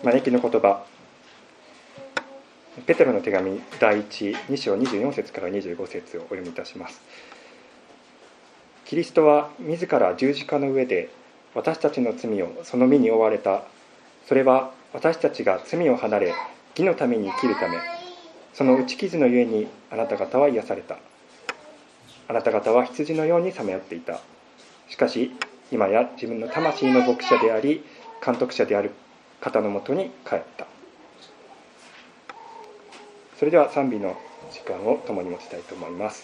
招きの言葉、ペテロの手紙第2章24節から25節をお読みいたします。キリストは自ら十字架の上で私たちの罪をその身に負われた。それは私たちが罪を離れ義のために生きるため、その打ち傷のゆえにあなた方は癒された。あなた方は羊のようにさまよっていた。しかし今や自分の魂の牧者であり監督者である方のもとに帰った。それでは賛美の時間を共に持ちたいと思います。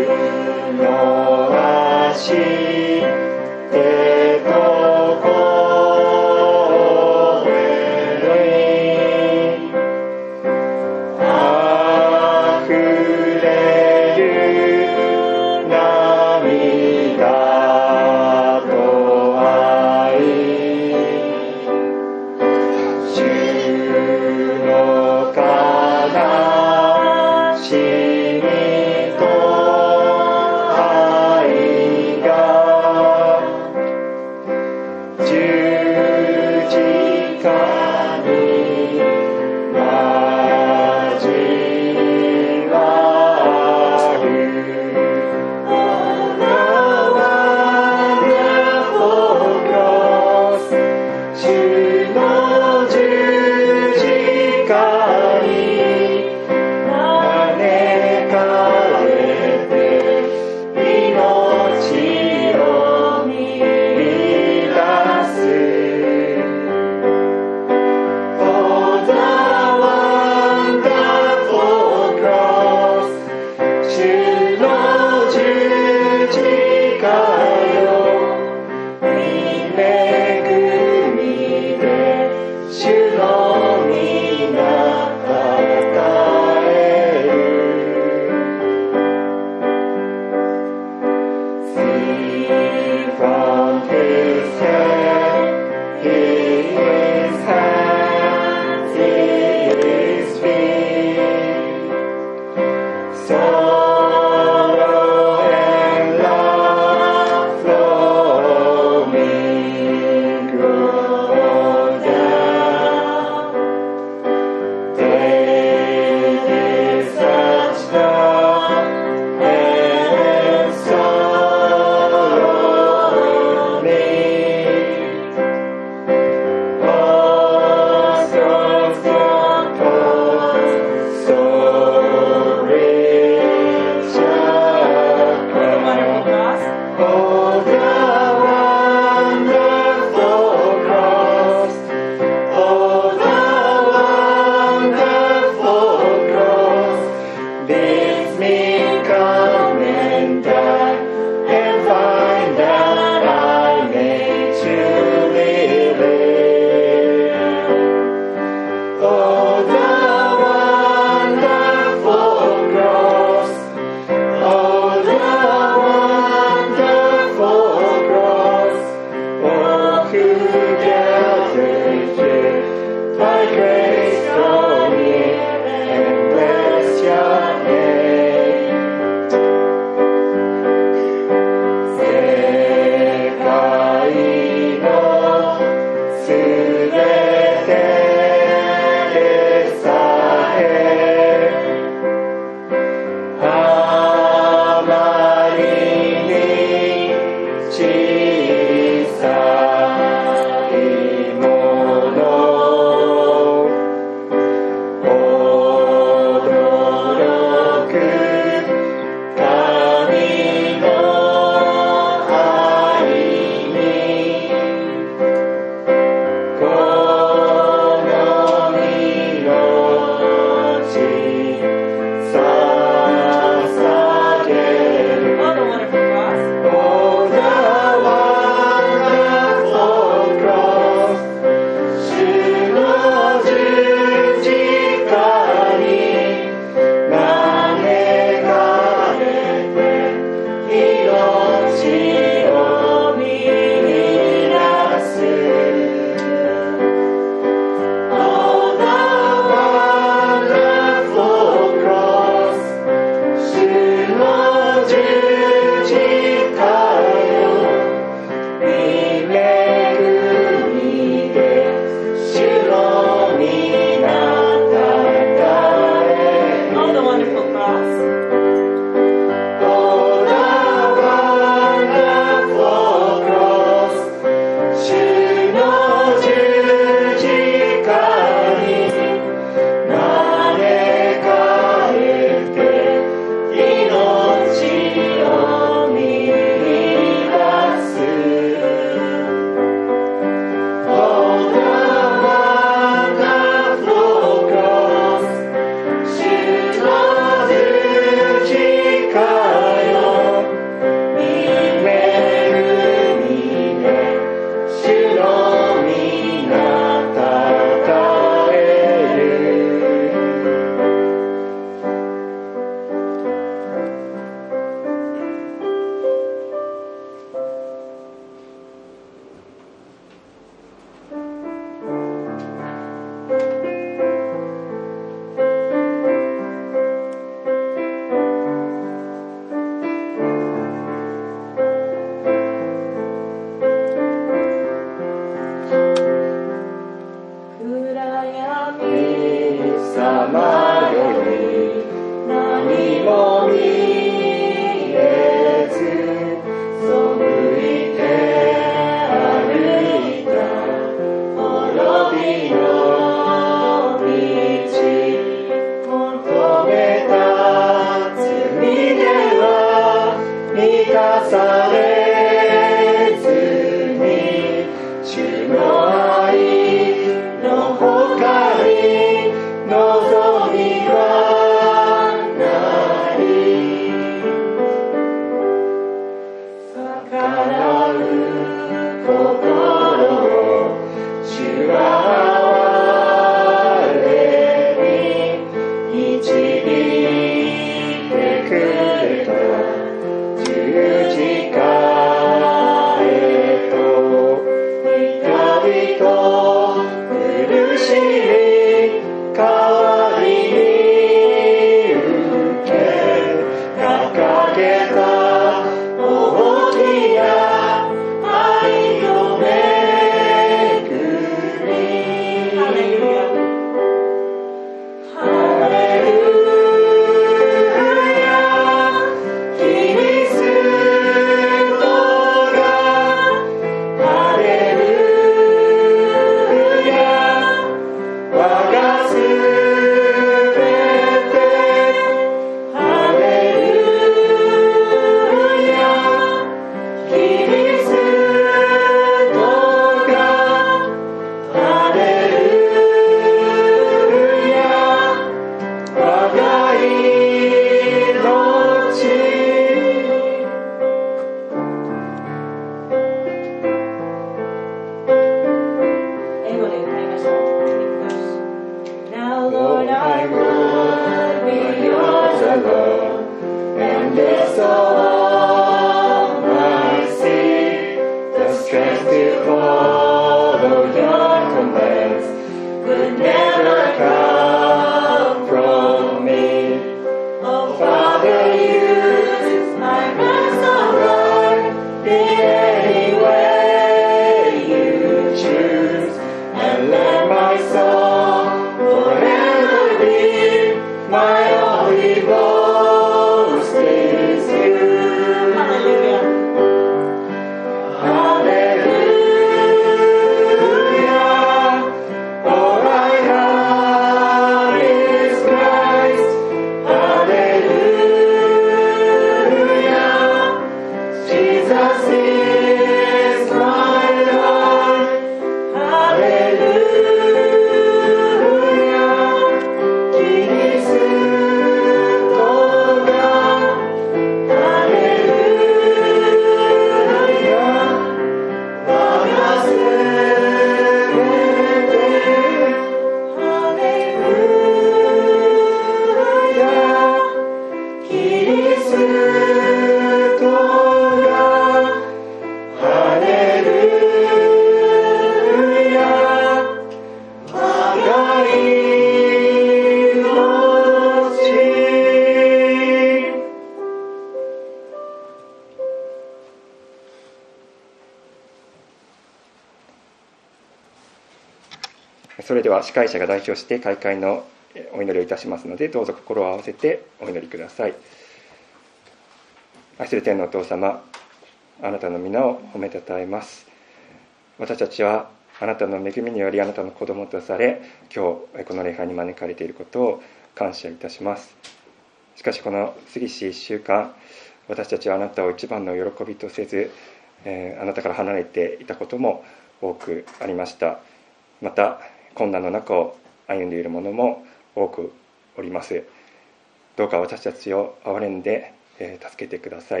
それでは司会者が代表して開会のお祈りをいたしますので、どうぞ心を合わせてお祈りください。愛する天のお父様、あなたの皆を褒めたたえます。私たちはあなたの恵みによりあなたの子供とされ、今日この礼拝に招かれていることを感謝いたします。しかしこの過ぎし1週間、私たちはあなたを一番の喜びとせず、あなたから離れていたことも多くありました。また困難の中を歩んでいる者も多くおります。どうか私たちを憐れんで助けてください。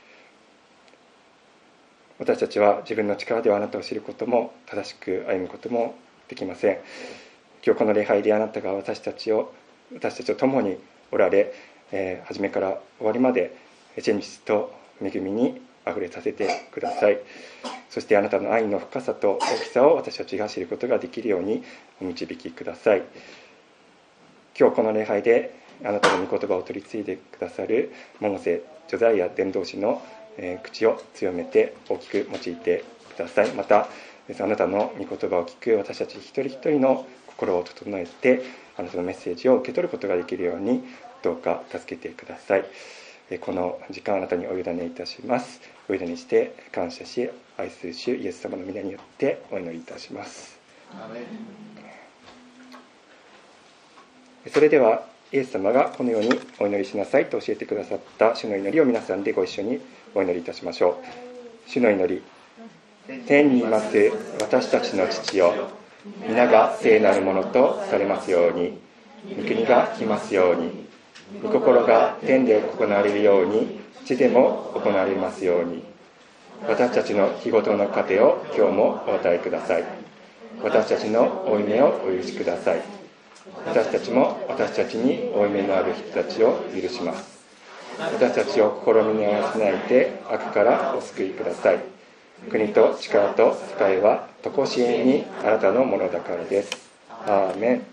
私たちは自分の力ではあなたを知ることも正しく歩むこともできません。今日この礼拝であなたが私たちを共におられ、初めから終わりまで真実と恵みにあふれさせてください。そしてあなたの愛の深さと大きさを私たちが知ることができるようにお導きください。今日この礼拝であなたの御言葉を取り継いでくださる百瀬ジョザイア伝道師の口を強めて大きく用いてください。またあなたの御言葉を聞く私たち一人一人の心を整えて、あなたのメッセージを受け取ることができるようにどうか助けてください。この時間あなたにお委ねいたします。お委ねして感謝し、愛する主イエス様の皆によってお祈りいたします。それではイエス様がこのようにお祈りしなさいと教えてくださった主の祈りを皆さんでご一緒にお祈りいたしましょう。主の祈り。天にいます私たちの父よ、皆が聖なるものとされますように、御国が来ますように、御心が天で行われるように地でも行われますように。 私たちの日ごとの糧を今日もお与えください。私たちの負い目をお許しください。私たちも私たちに負い目のある人たちを許します。私たちを試みに合わせないで悪からお救いください。国と力と栄は常しえにあなたのものだからです。アーメン。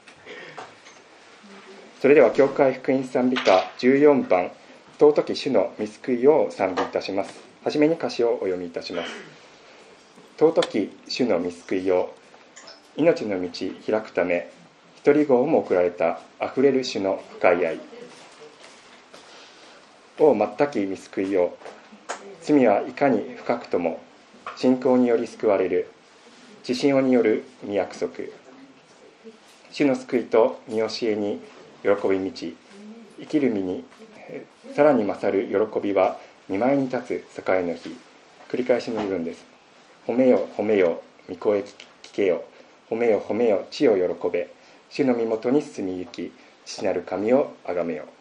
それでは教会福音賛美歌14番、尊き主の御救いを賛美いたします。はじめに歌詞をお読みいたします。尊き主の御救いを、命の道開くため一人子をも送られたあふれる主の深い愛を、全き御救いを、罪はいかに深くとも信仰により救われる自信による御約束、主の救いと御教えに喜び満ち、生きる身にさらに勝る喜びは見舞いに立つ栄の日。繰り返しの部分です。褒めよ褒めよ御声聞けよ、褒めよ褒めよ地を喜べ、主の身元に進み行き、父なる神をあがめよ。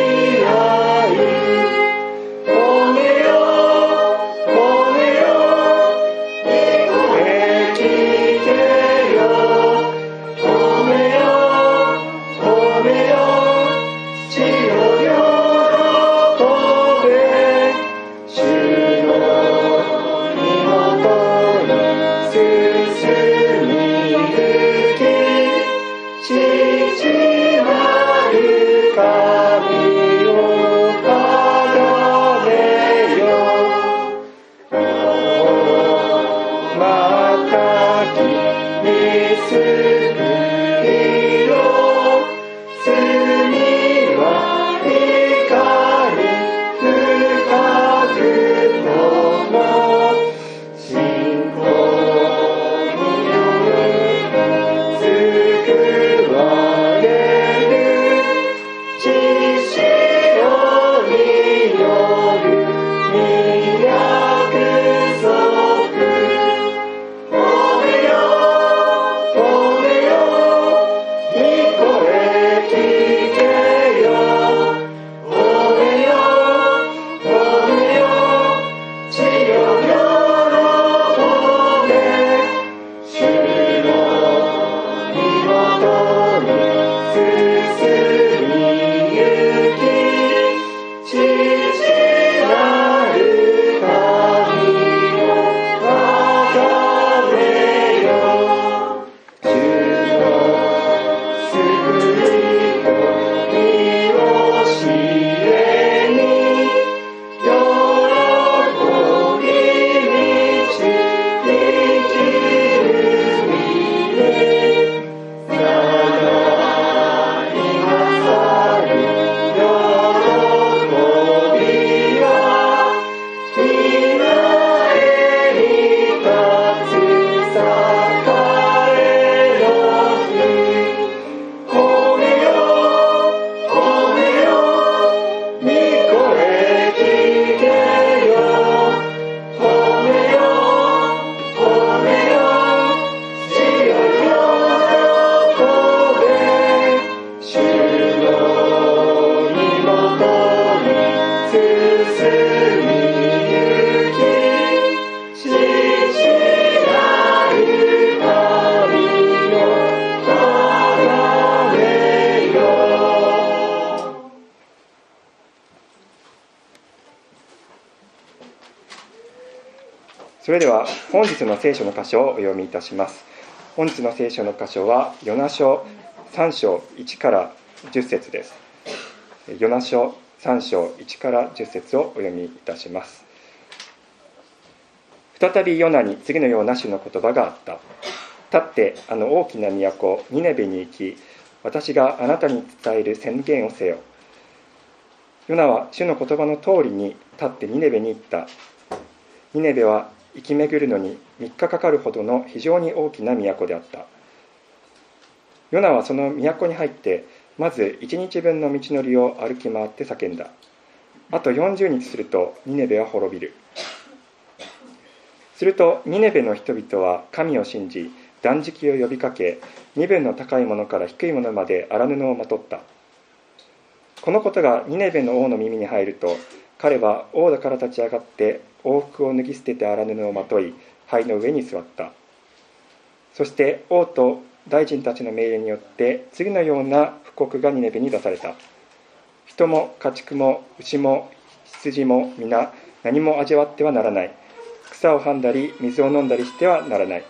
「 それでは本日の聖書の箇所をお読みいたします。本日の聖書の箇所はヨナ書3章1から10節です。ヨナ書3章1から10節をお読みいたします。再びヨナに次のような主の言葉があった。立ってあの大きな都ニネベに行き、私があなたに伝える宣言をせよ。ヨナは主の言葉の通りに立ってニネベに行った。ニネベは行き巡るのに3日かかるほどの非常に大きな都であった。ヨナはその都に入ってまず1日分の道のりを歩き回って叫んだ。あと40日するとニネベは滅びる。するとニネベの人々は神を信じ、断食を呼びかけ、身分の高いものから低いものまで荒布をまとった。このことがニネベの王の耳に入ると、彼は王だから立ち上がって王服を脱ぎ捨てて荒布をまとい、灰の上に座った。そして王と大臣たちの命令によって次のような布告がニネベに出された。人も家畜も牛も羊も皆何も味わってはならない。草をはんだり水を飲んだりしてはならない。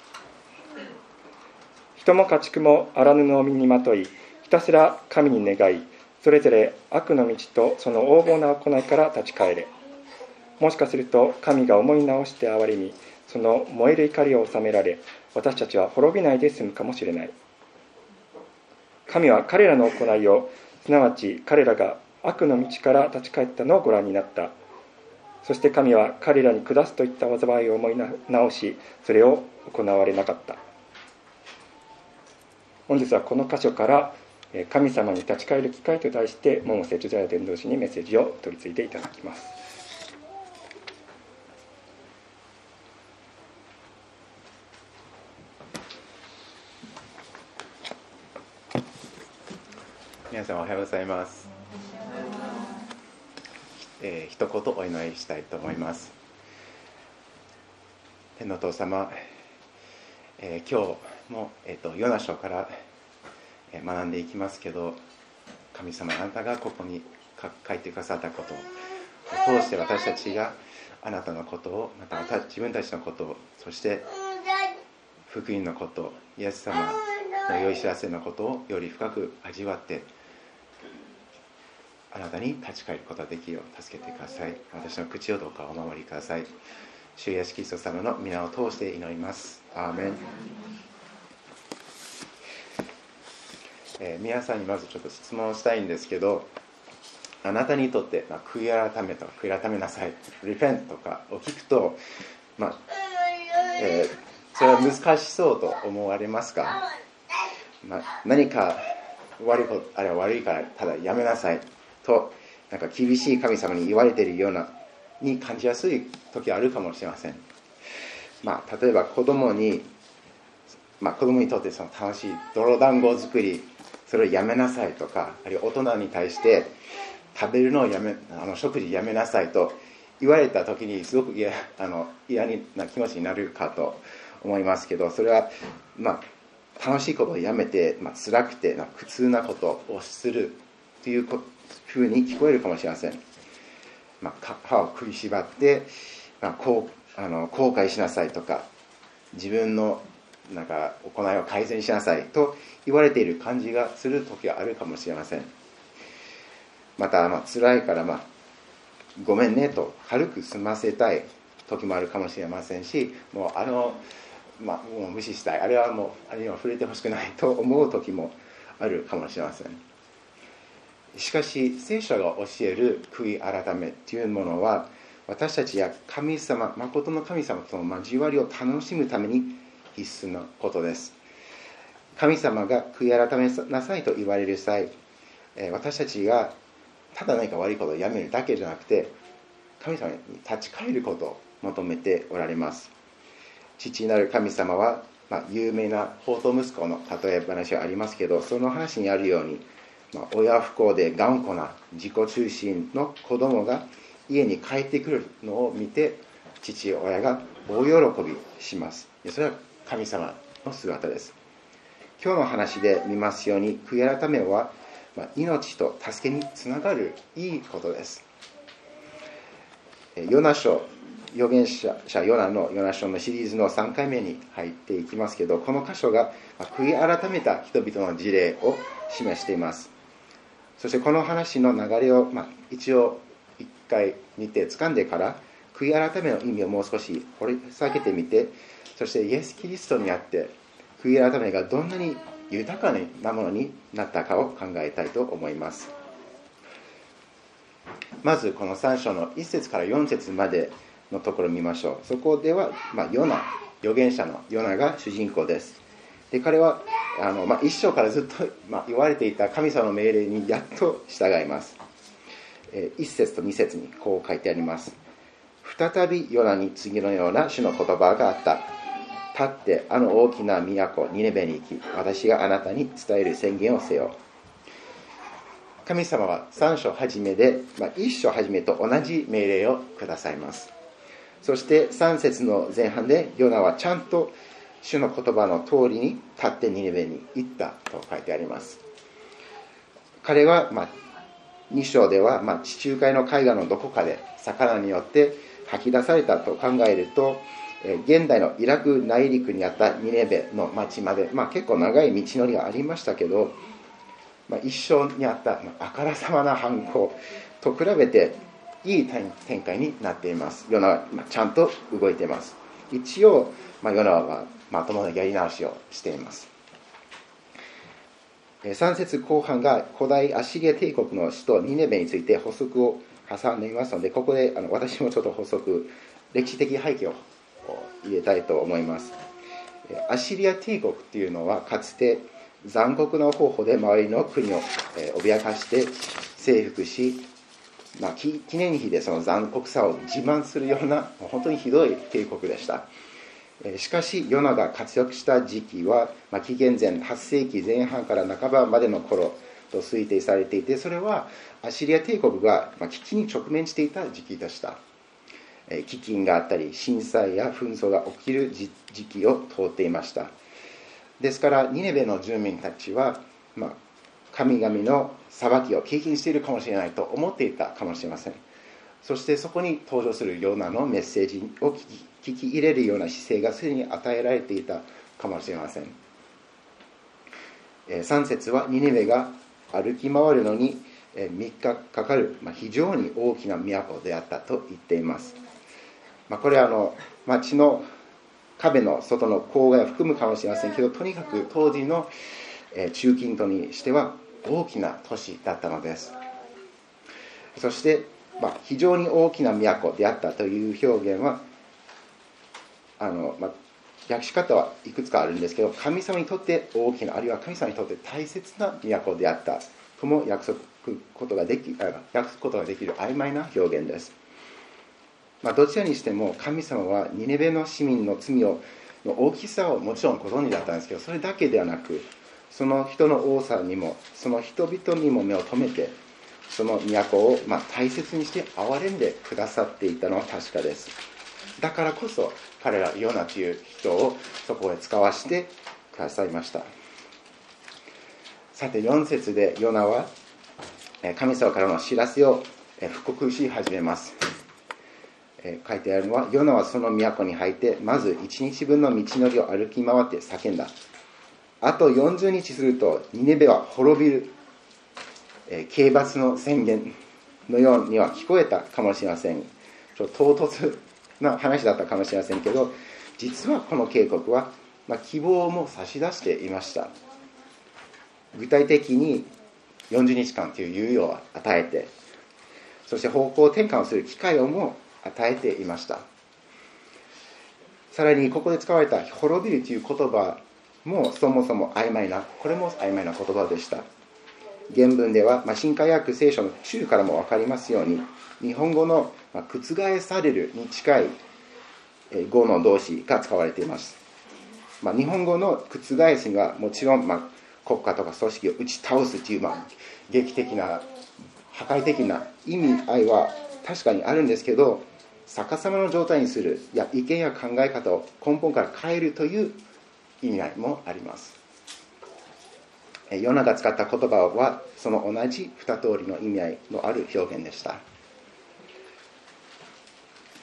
人も家畜も荒布を身にまとい、ひたすら神に願い、それぞれ悪の道とその横暴な行いから立ち返れ。もしかすると神が思い直して憐れみ、その燃える怒りを収められ、私たちは滅びないで済むかもしれない。神は彼らの行いを、すなわち彼らが悪の道から立ち返ったのをご覧になった。そして神は彼らに下すといった災いを思い直し、それを行われなかった。本日はこの箇所から神様に立ち返る機会と題して、百瀬ジュザヤ伝道師にメッセージを取り次いでいただきます。 皆さんおはようございます。一言お祈りしたいと思います。天のお父様、今日も、ヨナ書から学んでいきますけど、神様あなたがここに書いてくださったことを通して、私たちがあなたのことを、また自分たちのことを、そして福音のこと、イエス様の良い知らせのことをより深く味わって、あなたに立ち返ることができるよう助けてください。私の口をどうかお守りください。主イエスキリスト様の皆を通して祈ります。アーメン。皆さんにまずちょっと質問をしたいんですけど、あなたにとって、悔い改めとか悔い改めなさい、repent とかを聞くと、それは難しそうと思われますか？何か悪いこと、あれは悪いからただやめなさいと、なんか厳しい神様に言われているようなに感じやすい時あるかもしれません。例えば子供にとってその楽しい泥団子作り、それをやめなさいとか、あるいは大人に対して食べるのを食事やめなさいと言われた時にすごく嫌な気持ちになるかと思いますけど、それは楽しいことをやめて、辛くて苦痛なことをするというふうに聞こえるかもしれません。歯を食いしばって後悔しなさいとか、自分の行いを改善しなさいと言われている感じがする時があるかもしれません。また辛いからごめんねと軽く済ませたい時もあるかもしれませんし、もう無視したい、あれはもうあれには触れてほしくないと思う時もあるかもしれません。しかし聖書が教える悔い改めというものは、私たちや神様、誠の神様との交わりを楽しむために必須のことです。神様が悔い改めなさいと言われる際、私たちがただ何か悪いことをやめるだけじゃなくて、神様に立ち返ることを求めておられます。父なる神様は、有名な放蕩息子の例え話はありますけど、その話にあるように、親不孝で頑固な自己中心の子供が家に帰ってくるのを見て、父親が大喜びします。それは神様の姿です。今日の話で見ますように、悔い改めは命と助けにつながるいいことです。ヨナ書預言者ヨナのヨナ書のシリーズの3回目に入っていきますけど、この箇所が悔い改めた人々の事例を示しています。そしてこの話の流れを、一応1回見て掴んでから、悔い改めの意味をもう少し掘り下げてみて、そしてイエス・キリストにあって悔い改めがどんなに豊かなものになったかを考えたいと思います。まずこの3章の1節から4節までのところを見ましょう。そこでは、ヨナ、預言者のヨナが主人公です。で、彼は一章からずっと、言われていた神様の命令にやっと従います。1節と2節にこう書いてあります。再びヨナに次のような主の言葉があった。立ってあの大きな都ニネベに行き、私があなたに伝える宣言をせよ。神様は3章初めで、1章初めと同じ命令をくださいます。そして3節の前半でヨナはちゃんと主の言葉の通りに立ってニネベに行ったと書いてあります。彼は、2章では、地中海の海岸のどこかで魚によって吐き出されたと考えると、現代のイラク内陸にあったニネベの町まで、結構長い道のりがありましたけど、一生にあったあからさまな犯行と比べていい展開になっています。ヨナはちゃんと動いています。一応、ヨナはまともなやり直しをしています。3節後半が古代アッシリア帝国の首都ニネベについて補足を挟んでいますので、ここで私もちょっと補足、歴史的背景を入れたいと思います。アッシリア帝国っていうのはかつて残酷な方法で周りの国を脅かして征服し、記念碑でその残酷さを自慢するような本当にひどい帝国でした。しかしヨナが活躍した時期は、紀元前8世紀前半から半ばまでの頃と推定されていて、それはアッシリア帝国が危機に直面していた時期でした。飢饉があったり震災や紛争が起きる時期を通っていました。ですからニネベの住民たちは、神々の裁きを経験しているかもしれないと思っていたかもしれません。そしてそこに登場するヨナのメッセージを聞き入れるような姿勢がすでに与えられていたかもしれません。3節はニネベが歩き回るのに3日かかる非常に大きな都であったと言っています。これは町の壁の外の郊外を含むかもしれませんけど、とにかく当時の中近東にしては大きな都市だったのです。そして、非常に大きな都であったという表現は訳し方はいくつかあるんですけど、神様にとって大きな、あるいは神様にとって大切な都であったとも訳すことができる曖昧な表現です。どちらにしても神様はニネベの市民の罪の大きさをもちろんご存知だったんですけど、それだけではなく、その人の多さにもその人々にも目を留めて、その都を大切にして憐れんでくださっていたのは確かです。だからこそ彼らヨナという人をそこへ使わせてくださいました。さて4節でヨナは神様からの知らせを布告し始めます。書いてあるのは、ヨナはその都に入ってまず1日分の道のりを歩き回って叫んだ。あと40日するとニネベは滅びる。刑罰の宣言のようには聞こえたかもしれません。ちょっと唐突な話だったかもしれませんけど、実はこの警告は、希望も差し出していました。具体的に40日間という猶予を与えて、そして方向転換をする機会をも与えていました。さらにここで使われた滅びるという言葉もそもそもこれも曖昧な言葉でした。原文では、新海訳聖書の中からも分かりますように、日本語の覆されるに近い語の動詞が使われています。日本語の覆すにはもちろん、国家とか組織を打ち倒すという、劇的な破壊的な意味合いは確かにあるんですけど、逆さまの状態にする、意見や考え方を根本から変えるという意味合いもあります。ヨナが使った言葉はその同じ二通りの意味合いのある表現でした。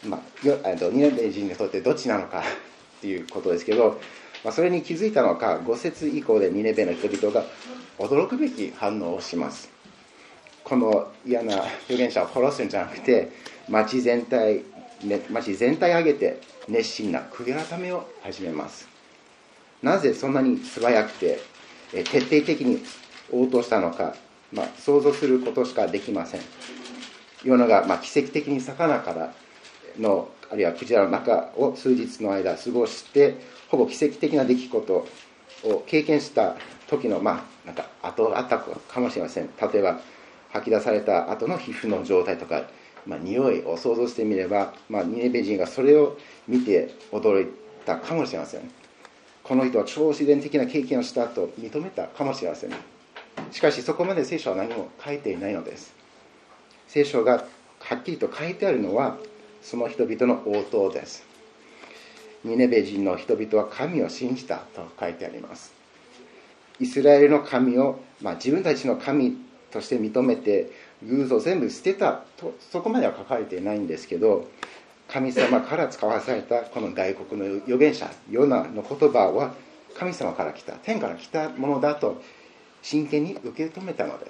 ニネベ人にとってどっちなのかっていうことですけど、それに気づいたのか、5節以降でニネベの人々が驚くべき反応をします。この嫌な預言者を殺すんじゃなくて、町全体挙げて熱心な悔い改めを始めます。なぜそんなに素早くて徹底的に応答したのか、想像することしかできません。ヨナが奇跡的に魚からのあるいはクジラの中を数日の間過ごして、ほぼ奇跡的な出来事を経験した時の後があったかもしれません。例えば吐き出された後の皮膚の状態とか、匂いを想像してみれば、ニネベ人がそれを見て驚いたかもしれません。この人は超自然的な経験をしたと認めたかもしれません。しかしそこまで聖書は何も書いていないのです。聖書がはっきりと書いてあるのはその人々の応答です。ニネベ人の人々は神を信じたと書いてあります。イスラエルの神を、自分たちの神として認めて偶像を全部捨てたと、そこまでは書かれていないんですけど、神様から使わされたこの外国の預言者ヨナの言葉は神様から来た、天から来たものだと真剣に受け止めたのです。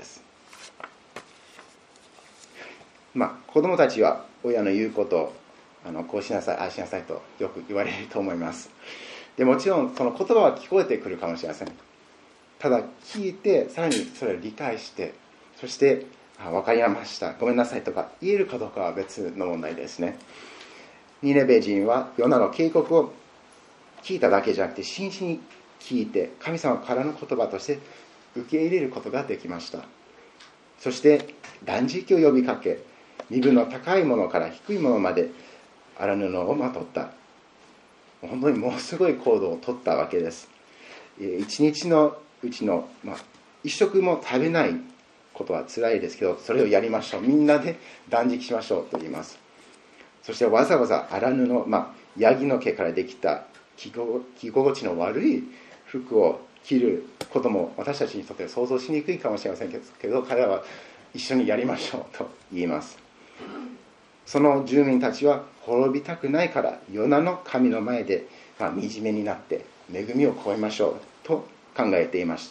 子供たちは親の言うことをこうしなさい、ああしなさいとよく言われると思います。でもちろんその言葉は聞こえてくるかもしれません。ただ聞いてさらにそれを理解して、そして分かりました、ごめんなさいとか言えるかどうかは別の問題ですね。ニネベ人はヨナの警告を聞いただけじゃなくて真摯に聞いて、神様からの言葉として受け入れることができました。そして断食を呼びかけ、身分の高いものから低いものまで荒布をまとった、本当にものすごい行動をとったわけです。一日のうちの、一食も食べないことは辛いですけど、それをやりましょう、みんなで断食しましょうと言います。そしてわざわざ荒布、ヤギの毛からできた着心地の悪い服を着ることも私たちにとって想像しにくいかもしれませんけど、彼らは一緒にやりましょうと言います。その住民たちは滅びたくないからヨナの神の前で惨めになって恵みを超えましょうと考えていました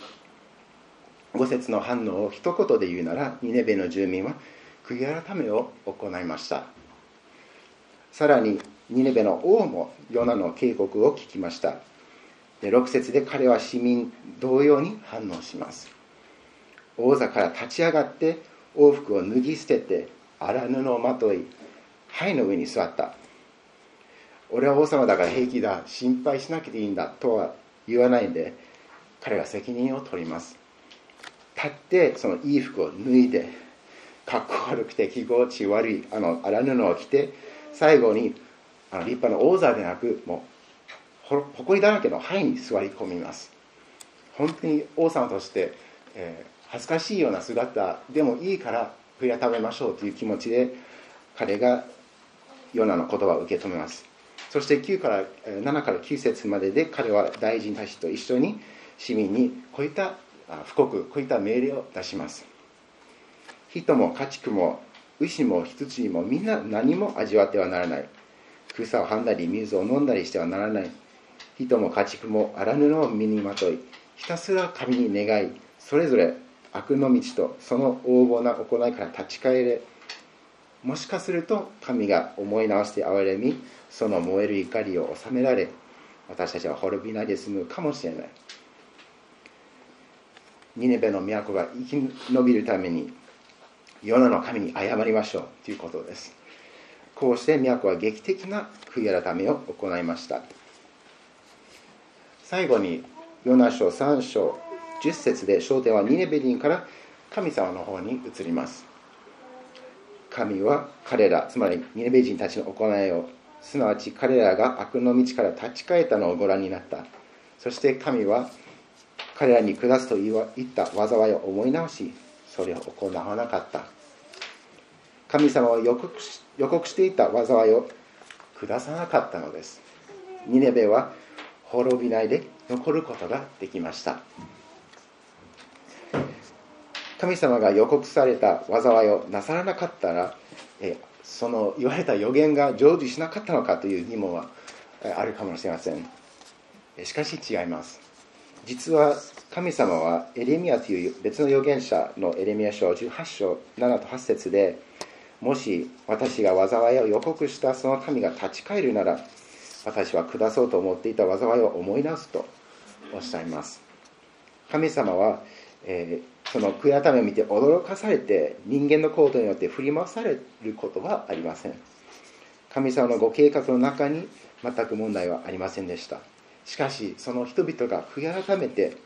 。5節の反応を一言で言うなら、ニネベの住民は悔い改めを行いました。さらにニネベの王もヨナの警告を聞きました。で6節で彼は市民同様に反応します。王座から立ち上がって王服を脱ぎ捨てて荒布をまとい灰の上に座った。俺は王様だから平気だ、心配しなくていいんだとは言わないで、彼が責任を取ります。立ってそのいい服を脱いで、かっこ悪くて着心地悪い荒布を着て、最後に立派な王座でなく、もう埃だらけの灰に座り込みます。本当に王様として、恥ずかしいような姿でもいいから悔い改めましょうという気持ちで彼がヨナの言葉を受け止めます。そして7から9節までで彼は大臣たちと一緒に市民にこういった布告、こういった命令を出します。人も家畜も牛も羊もみんな何も味わってはならない。草をはんだり水を飲んだりしてはならない。人も家畜も荒布を身にまとい、ひたすら神に願い、それぞれ悪の道とその横暴な行いから立ち返れ。もしかすると神が思い直して憐れみ、その燃える怒りを収められ、私たちは滅びないで済むかもしれない。ニネベの都が生き延びるためにヨナの神に謝りましょうということです。こうして都は劇的な悔い改めを行いました。最後にヨナ書3章10節で焦点はニネベ人から神様の方に移ります。神は彼ら、つまりニネベ人たちの行いを、すなわち彼らが悪の道から立ち返ったのをご覧になった。そして神は彼らに下すと言った災いを思い直し、それを行わなかった。神様は予告していた災いを下さなかったのです。ニネベは滅びないで残ることができました。神様が予告された災いをなさらなかったら、 その言われた予言が成就しなかったのかという疑問はあるかもしれません。しかし違います。実は神様はエレミヤという別の預言者のエレミヤ書18章7と8節で、もし私が災いを予告したその民が立ち返るなら、私は下そうと思っていた災いを思い出すとおっしゃいます。神様は、その悔い改めを見て驚かされて人間の行動によって振り回されることはありません。神様のご計画の中に全く問題はありませんでした。しかしその人々が悔い改めて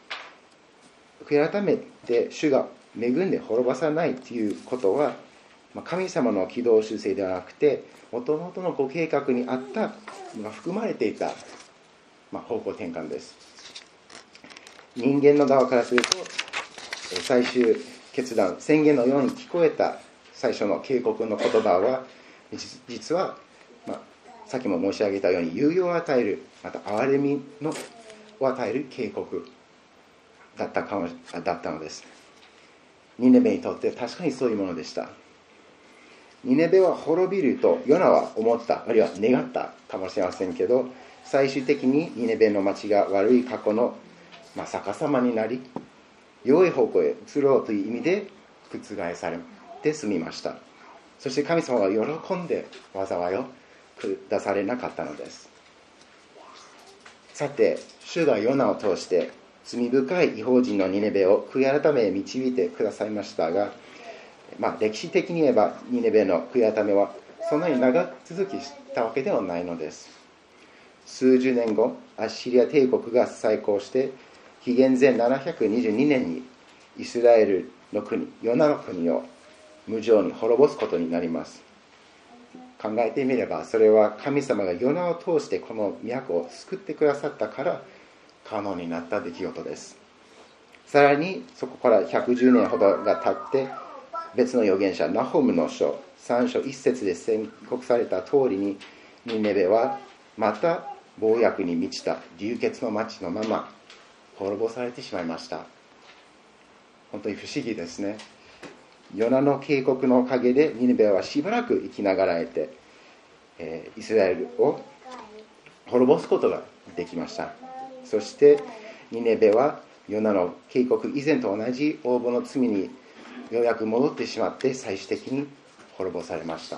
主が恵んで滅ばさないということは、神様の軌道修正ではなくて、もともとのご計画にあったが含まれていた、方向転換です。人間の側からすると、最終決断宣言のように聞こえた最初の警告の言葉は、実は、さっきも申し上げたように猶予を与える、また憐れみを与える警告だったのです。ニネベにとって確かにそういうものでした。ニネベは滅びるとヨナは思った、あるいは願ったかもしれませんけど、最終的にニネベの町が悪い過去の、逆さまになり、良い方向へ移ろうという意味で覆されて済みました。そして神様は喜んで災いを下されなかったのです。さて、主がヨナを通して罪深い異邦人のニネベを悔い改めへ導いてくださいましたが、歴史的に言えばニネベの悔い改めはそんなに長続きしたわけではないのです。数十年後、アッシリア帝国が再興して紀元前722年にイスラエルの国、ヨナの国を無情に滅ぼすことになります。考えてみれば、それは神様がヨナを通してこの都を救ってくださったから可能になった出来事です。さらにそこから110年ほどが経って、別の預言者ナホムの書3章1節で宣告された通りに、ニネベはまた暴虐に満ちた流血の町のまま滅ぼされてしまいました。本当に不思議ですね。ヨナの警告のおかげでニネベはしばらく生きながらえて、イスラエルを滅ぼすことができました。そしてニネベはヨナの警告以前と同じ応募の罪にようやく戻ってしまって、最終的に滅ぼされました。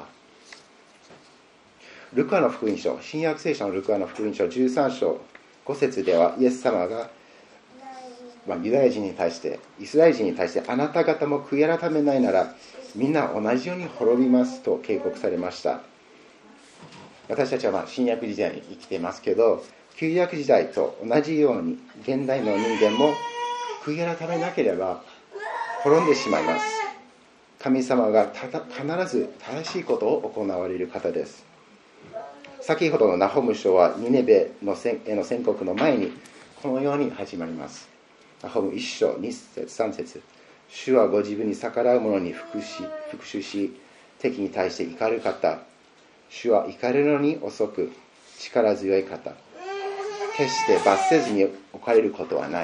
ルカの福音書、新約聖書のルカの福音書13章5節では、イエス様がユダヤ人に対して、イスラエル人に対して、あなた方も悔い改めないならみんな同じように滅びますと警告されました。私たちは新約時代に生きていますけど、旧約時代と同じように現代の人間も悔い改めなければ滅んでしまいます。神様が必ず正しいことを行われる方です。先ほどのナホム書はニネベのへの宣告の前にこのように始まります。ナホム1章2節3節、主はご自分に逆らう者に復讐し、敵に対して怒る方。主は怒るのに遅く力強い方。決して罰せずに置かれることはない。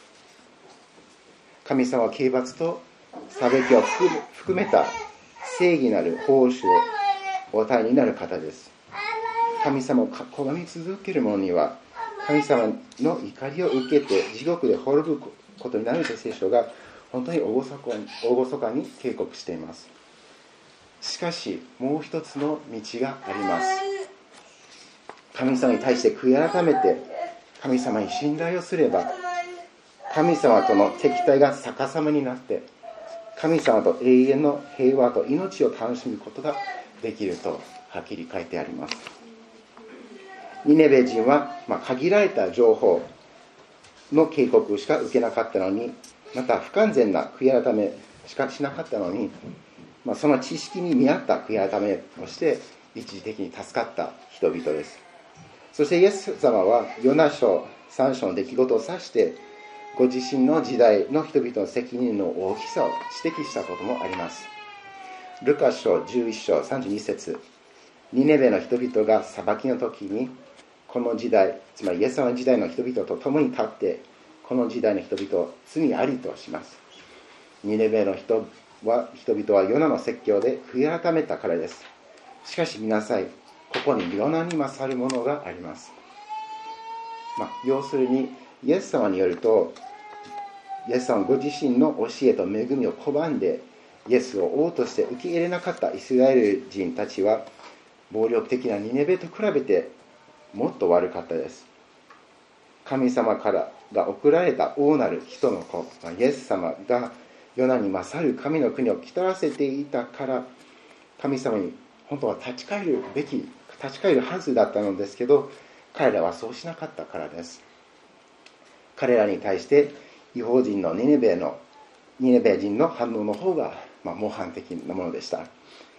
神様は刑罰と裁きを含めた正義なる報酬をお与えになる方です。神様を拒み続ける者には神様の怒りを受けて地獄で滅ぶことになると聖書が本当に厳かに警告しています。しかしもう一つの道があります。神様に対して悔い改めて神様に信頼をすれば、神様との敵対が逆さまになって神様と永遠の平和と命を楽しむことができるとはっきり書いてあります。ニネベ人は限られた情報の警告しか受けなかったのに、また不完全な悔い改めしかしなかったのに、その知識に見合った悔い改めをして一時的に助かった人々です。そしてイエス様はヨナ書3章の出来事を指してご自身の時代の人々の責任の大きさを指摘したこともあります。ルカ書11章32節、ニネベの人々が裁きの時にこの時代、つまりイエス様の時代の人々と共に立ってこの時代の人々を罪ありとします。ニネベの人々はヨナの説教で悔い改めたからです。 しかし見なさい、ここにヨナに勝るものがあります。要するにイエス様によると、イエス様ご自身の教えと恵みを拒んでイエスを王として受け入れなかったイスラエル人たちは、暴力的なニネベと比べてもっと悪かったです。神様からが送られた王なる人の子、イエス様がヨナに勝る神の国を来たらせていたから、神様に本当は立ち返るはずだったのですけど、彼らはそうしなかったからです。彼らに対して異邦人のニネベ人の反応の方が模範的なものでした。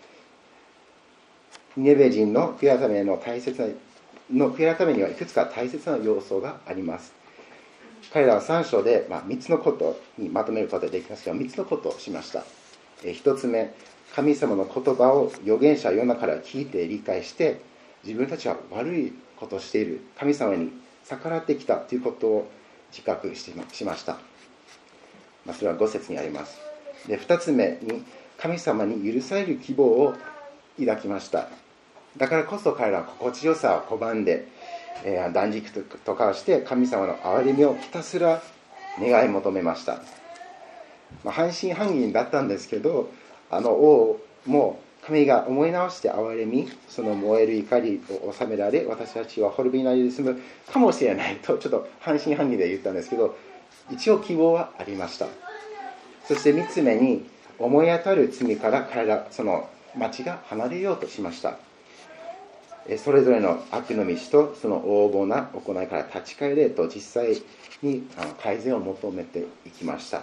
ニネベ人の悔い改めにはいくつか大切な要素があります。彼らは3章で3つのことにまとめることができますが、3つのことをしました。1つ目、神様の言葉を預言者ヨナから聞いて理解して、自分たちは悪いことをしている、神様に逆らってきたということを自覚しました。それは5節にあります。で、2つ目に、神様に許される希望を抱きました。だからこそ彼らは心地よさを拒んで、断食とかをして神様の憐れみをひたすら願い求めました。半信半疑だったんですけど、王も神が思い直して憐れみ、その燃える怒りを収められ、私たちは滅びないで済むかもしれないとちょっと半信半疑で言ったんですけど、一応希望はありました。そして3つ目に、思い当たる罪から彼らその町が離れようとしました。それぞれの悪の道とその横暴な行いから立ち返れと実際に改善を求めていきました。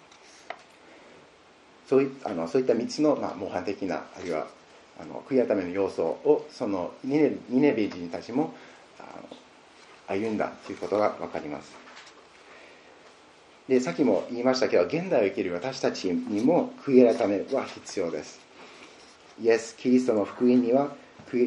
そういった3つの模範的な、あるいは悔い改めの要素をそのニネベ人たちも歩んだということが分かります。で、さっきも言いましたけど、現代を生きる私たちにも悔い改めは必要です。イエス・キリストの福音は悔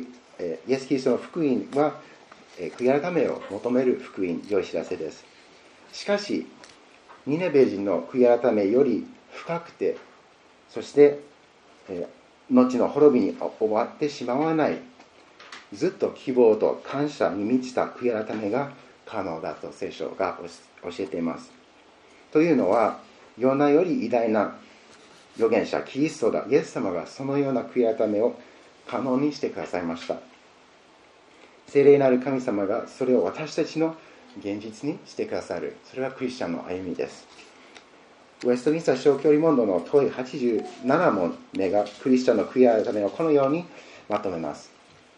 い改めを求める福音、良い知らせです。しかしニネベ人の悔い改めより深くて、そして後の滅びに終わってしまわない、ずっと希望と感謝に満ちた悔い改めが可能だと聖書が教えています。というのは、ヨナより偉大な預言者キリストが、イエス様がそのような悔い改めを可能にしてくださいました。聖霊なる神様がそれを私たちの現実にしてくださる、それがクリスチャンの歩みです。ウェストミンスター小距離問答の問い87問目がクリスチャンの悔い改めをこのようにまとめます。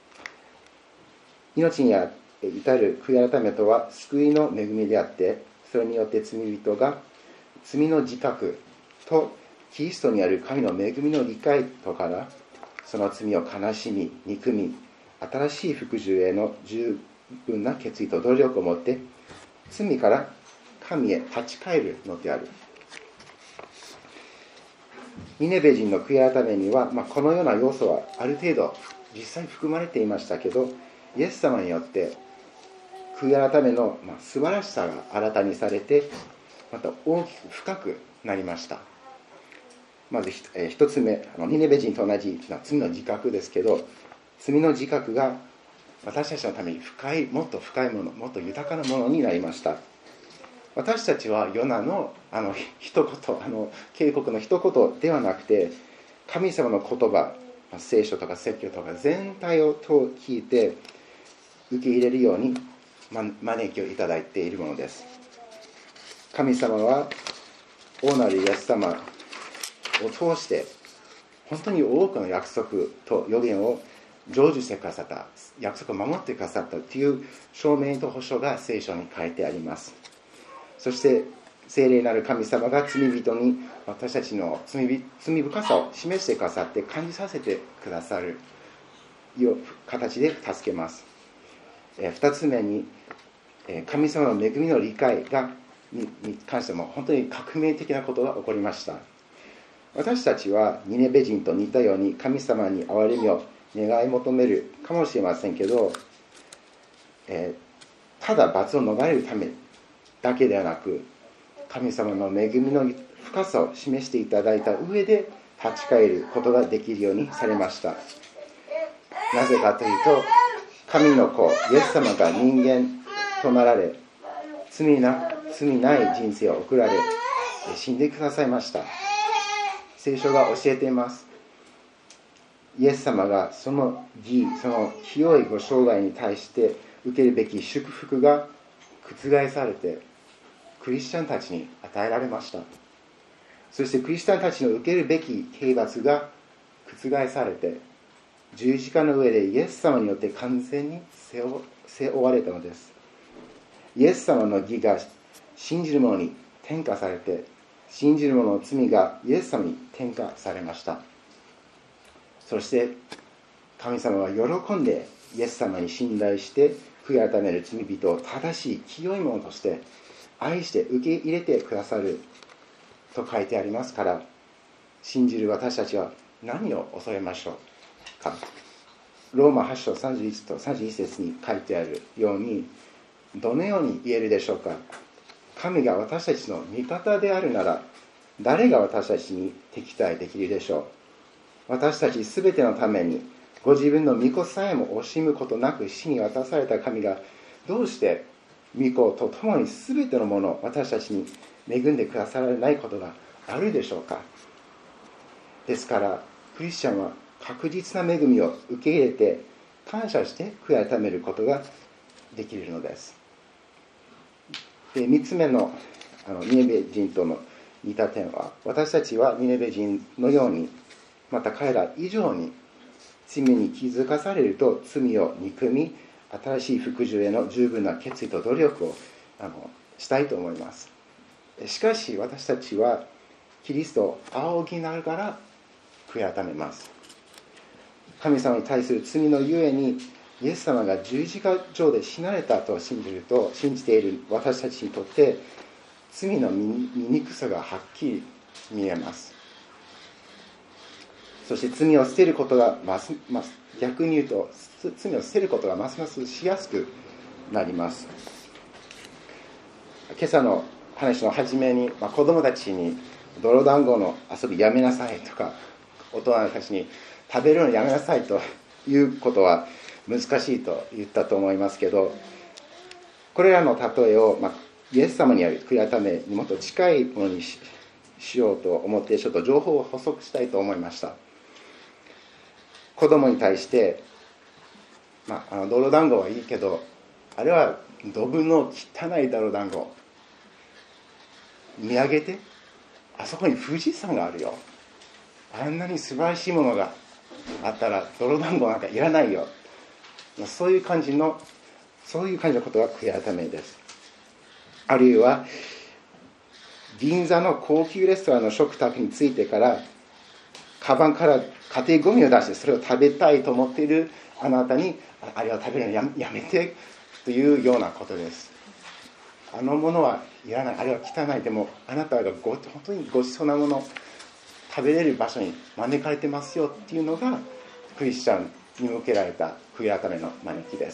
命に至る悔い改めとは救いの恵みであって、それによって罪人が罪の自覚とキリストにある神の恵みの理解とから、その罪を悲しみ、憎み、新しい服従への十分な決意と努力を持って罪から神へ立ち返るのである。ニネベ人の悔い改めには、このような要素はある程度実際含まれていましたけど、イエス様によって悔い改めの素晴らしさが新たにされて、また大きく深くなりました。まず一つ目、ニネベ人と同じ罪の自覚ですけど、罪の自覚が私たちのためにもっと深いもの、もっと豊かなものになりました。私たちはヨナの一言、警告の一言ではなくて、神様の言葉、聖書とか説教とか全体を聞いて受け入れるように招きをいただいているものです。神様は王なるイエス様を通して本当に多くの約束と預言を成就してくださった、約束を守ってくださったという証明と保証が聖書に書いてあります。そして聖霊なる神様が罪人に私たちの罪深さを示してくださって感じさせてくださる形で助けます。2つ目に、神様の恵みの理解に関しても本当に革命的なことが起こりました。私たちはニネベ人と似たように神様に憐れみを願い求めるかもしれませんけど、ただ罰を逃れるためだけではなく、神様の恵みの深さを示していただいた上で立ち返ることができるようにされました。 なぜかというと、神の子イエス様が人間となられ、罪ない人生を送られ、死んでくださいました。聖書が教えています。イエス様がその義、その清いご生涯に対して受けるべき祝福が覆されて、クリスチャンたちに与えられました。そしてクリスチャンたちの受けるべき刑罰が覆されて、十字架の上でイエス様によって完全に背負われたのです。イエス様の義が信じる者に転嫁されて、信じる者の罪がイエス様に転嫁されました。そして神様は喜んでイエス様に信頼して悔い改める罪人を正しい清いものとして愛して受け入れてくださると書いてありますから、信じる私たちは何を恐れましょうか。ローマ8章31と31節に書いてあるように、どのように言えるでしょうか。神が私たちの味方であるなら、誰が私たちに敵対できるでしょう。私たちすべてのためにご自分の御子さえも惜しむことなく死に渡された神が、どうして御子と共にすべてのものを私たちに恵んでくださらないことがあるでしょうか。ですからクリスチャンは確実な恵みを受け入れて感謝して悔い改めることができるのです。で、3つ目のニネベ人との似た点は、私たちはニネベ人のように、また彼ら以上に罪に気づかされると罪を憎み、新しい服従への十分な決意と努力をしたいと思います。しかし私たちはキリストを仰ぎながら悔い改めます。神様に対する罪のゆえにイエス様が十字架上で死なれたと信じている私たちにとって罪の醜さがはっきり見えます。そして罪を捨てることが逆に言うと罪を捨てることがますますしやすくなります。今朝の話の初めに、子供たちに泥団子の遊びやめなさいとか、大人たちに食べるのやめなさいということは難しいと言ったと思いますけど、これらの例えを、イエス様にある悔い改めにもっと近いものに しようと思ってちょっと情報を補足したいと思いました。子供に対して、泥団子はいいけど、あれはドブの汚い泥団子、見上げて、あそこに富士山があるよ、あんなに素晴らしいものがあったら泥団子なんかいらないよ、そういう感じのことが悔い改めです。あるいは銀座の高級レストランの食卓についてからカバンから家庭ゴミを出してそれを食べたいと思っているあなたに、あれを食べるのやめてというようなことです。あのものはいらない、あれは汚い、でもあなたが本当にごちそうなものを食べれる場所に招かれてますよっていうのがクリスチャンに向けられた悔い改めの招きです。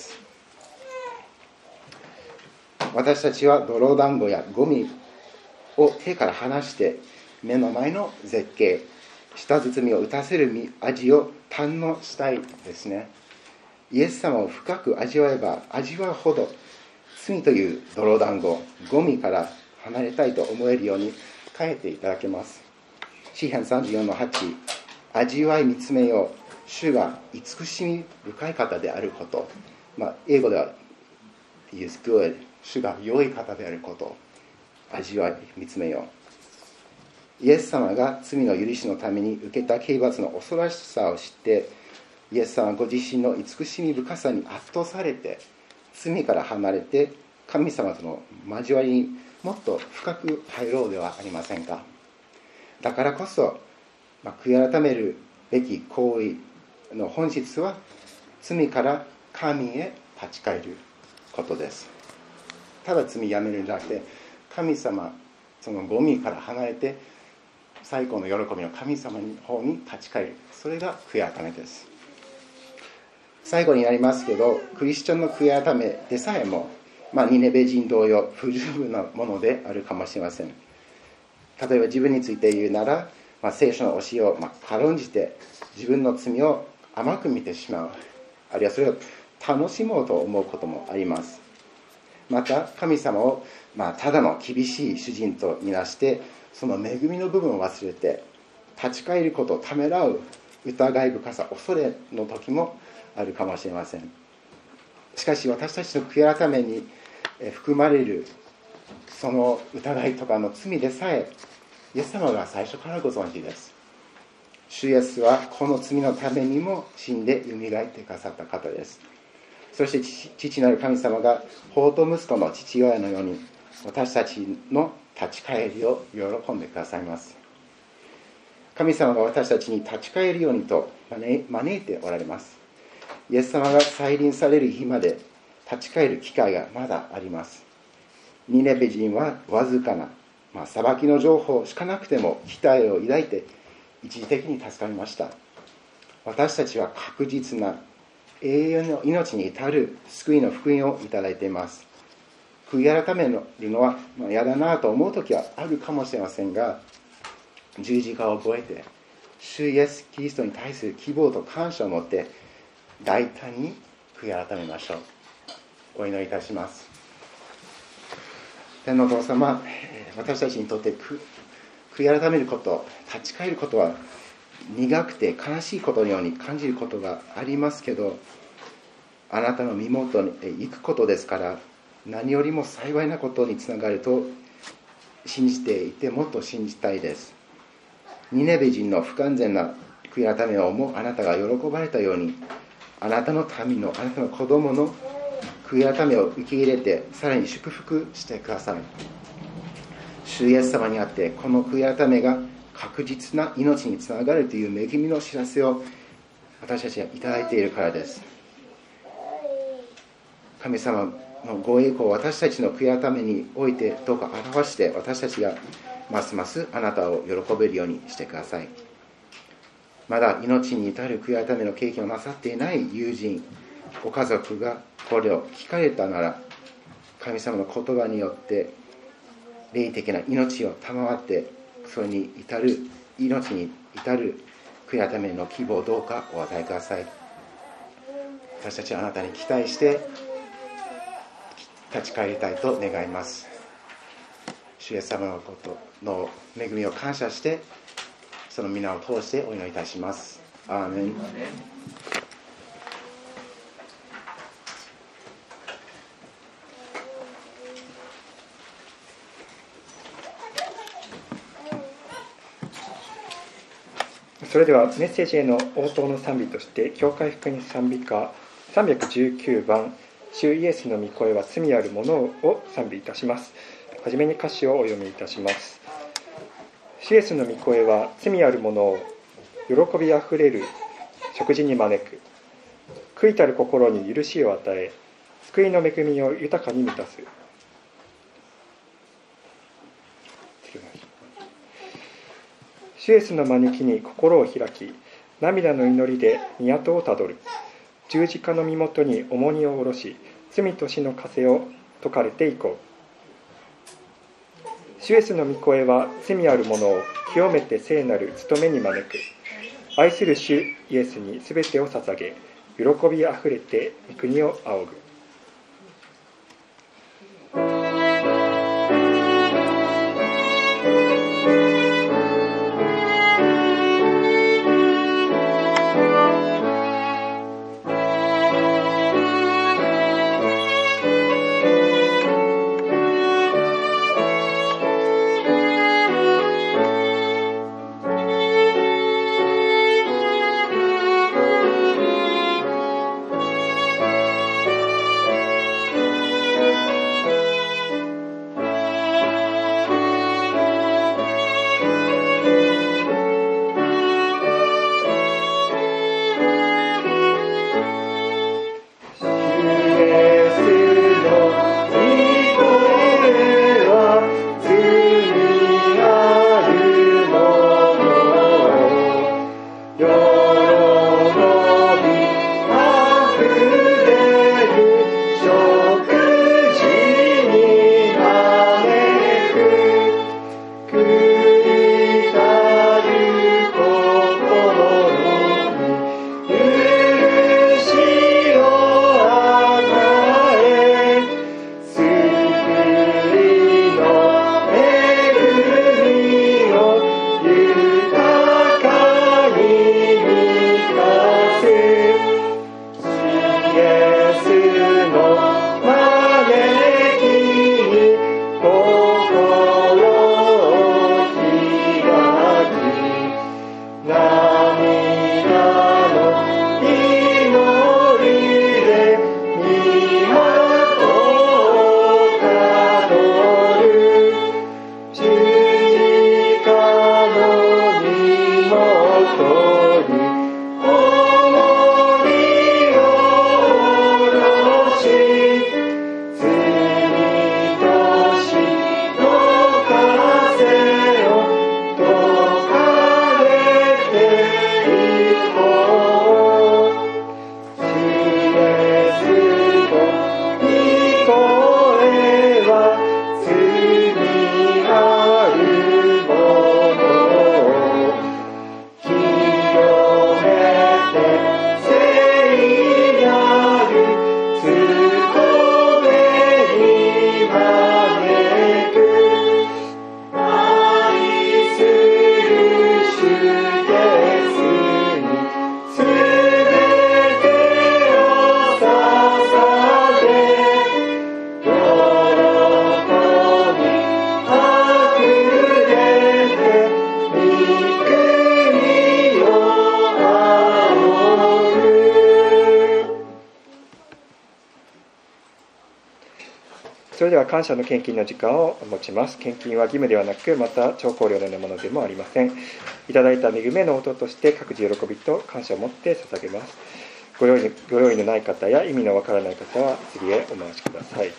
私たちは泥団子やゴミを手から離して目の前の絶景、舌包みを打たせる味を堪能したいですね。イエス様を深く味わえば味わうほど罪という泥団子、ゴミから離れたいと思えるように変えていただけます。詩編34の8、味わい見つめよう、主が慈しみ深い方であること、英語では He is good、 主が良い方であることを味わい見つめよう。イエス様が罪の許しのために受けた刑罰の恐ろしさを知って、イエス様ご自身の慈しみ深さに圧倒されて、罪から離れて神様との交わりにもっと深く入ろうではありませんか。だからこそ、悔い改めるべき行為の本質は罪から神へ立ち返ることです。ただ罪やめるんじゃなくて、神様、そのゴミから離れて最高の喜びの神様の方に立ち返る、それが悔い改めです。最後になりますけど、クリスチャンの悔い改めでさえも、ニネベ人同様不十分なものであるかもしれません。例えば自分について言うなら、聖書の教えを軽んじて自分の罪を甘く見てしまう、 あるいはそれを楽しもうと思うこともあります。また神様を、ただの厳しい主人とみなして、その恵みの部分を忘れて立ち返ることをためらう疑い深さ、恐れの時もあるかもしれません。しかし私たちの悔い改めに含まれるその疑いとかの罪でさえ、イエス様が最初からご存知です。主イエスはこの罪のためにも死んでよみがえってくださった方です。そして父なる神様が法と息子の父親のように私たちの立ち返りを喜んでくださいます。神様が私たちに立ち返るようにと招いておられます。イエス様が再臨される日まで立ち返る機会がまだあります。ニネベ人はわずかな、裁きの情報しかなくても期待を抱いて一時的に助かりました。私たちは確実な永遠の命に至る救いの福音をいただいています。悔い改めるのは嫌だなと思う時はあるかもしれませんが、十字架を覚えて主イエスキリストに対する希望と感謝を持って大胆に悔い改めましょう。お祈りいたします。天のお父様、私たちにとって悔い改めること、立ち返ることは苦くて悲しいことのように感じることがありますけど、あなたの身元に行くことですから、何よりも幸いなことにつながると信じていて、もっと信じたいです。ニネベ人の不完全な悔い改めを思うあなたが喜ばれたように、あなたの民の、あなたの子供の悔い改めを受け入れて、さらに祝福してください。主イエス様にあってこの悔い改めが確実な命につながるという恵みの知らせを私たちはいただいているからです。神様のご栄光を私たちの悔い改めにおいてどうか表して、私たちがますますあなたを喜べるようにしてください。まだ命に至る悔い改めの経験をなさっていない友人、ご家族がこれを聞かれたなら、神様の言葉によって霊的な命を賜って、それに至る命に至る悔い改めの希望をどうかお与えください。私たちはあなたに期待して立ち返りたいと願います。主イエス様のことの恵みを感謝して、その皆を通してお祈りいたします。アーメン。 それではメッセージへの応答の賛美として、教会福音賛美歌319番、主イエスの御声は罪あるものを賛美いたします。はじめに歌詞をお読みいたします。主イエスの御声は罪あるものを喜びあふれる食事に招く。悔いたる心に許しを与え、救いの恵みを豊かに満たす。主イエスの招きに心を開き、涙の祈りで港をたどる。十字架の身元に重荷を下ろし、罪と死の枷を解かれていこう。主イエスの御声は罪ある者を清めて聖なる務めに招く。愛する主イエスにすべてを捧げ、喜びあふれて御国を仰ぐ。 それでは感謝の献金の時間を持ちます。献金は義務ではなく、また徴候料のようなものでもありません。いただいた恵みの音として各自喜びと感謝を持って捧げます。ご用意のない方や意味のわからない方は次へお回しください。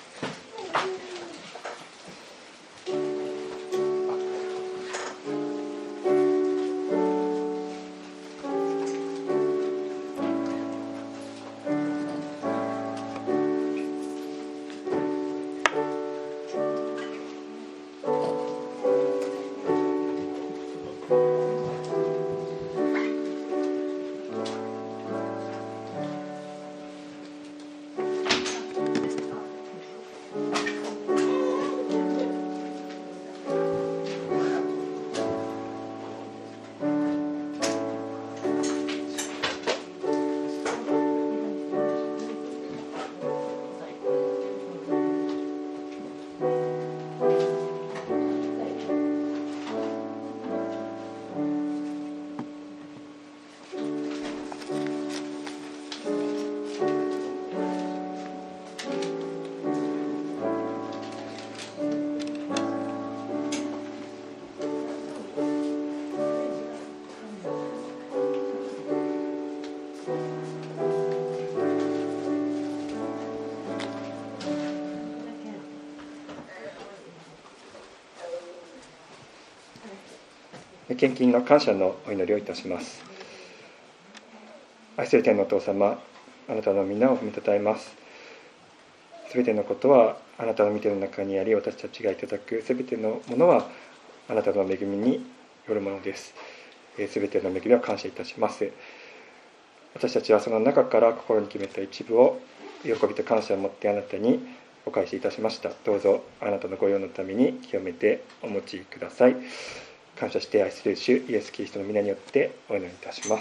献金の感謝のお祈りをいたします。愛する天のお父様、あなたの皆を褒めたたえます。すべてのことはあなたの御手の中にあり、私たちがいただくすべてのものはあなたの恵みによるものです。すべての恵みを感謝いたします。私たちはその中から心に決めた一部を喜びと感謝を持ってあなたにお返しいたしました。どうぞあなたのご用のために清めてお持ちください。感謝して愛する主イエス・キリストの皆によってお祈りいたします。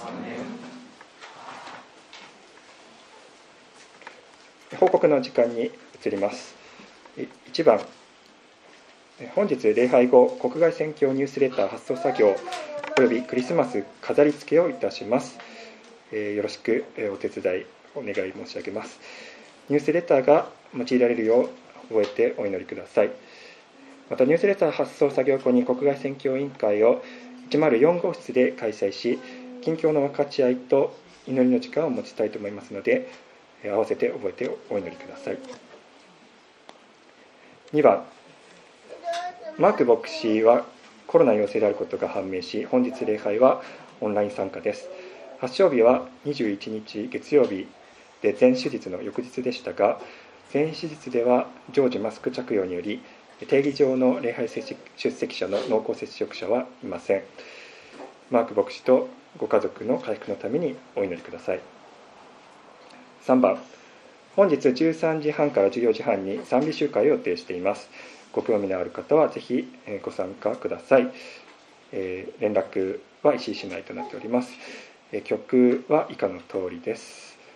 報告の時間に移ります。1番、本日礼拝後国外宣教ニュースレター発送作業およびクリスマス飾り付けをいたします。よろしくお手伝いお願い申し上げます。ニュースレターが用いられるよう覚えてお祈りください。またニュースレター発送作業後に国外宣教委員会を104号室で開催し、近況の分かち合いと祈りの時間を持ちたいと思いますので、合わせて覚えてお祈りください。2番、マーク牧師はコロナ陽性であることが判明し、本日礼拝はオンライン参加です。発症日は21日月曜日で前手術の翌日でしたが、前手術では常時マスク着用により定義上の礼拝出席者の濃厚接触者はいません。マーク牧師とご家族の回復のためにお祈りください。3番、本日13時半から14時半に賛美集会を予定しています。ご興味のある方はぜひご参加ください。連絡は石井姉妹となっております。曲は以下の通りです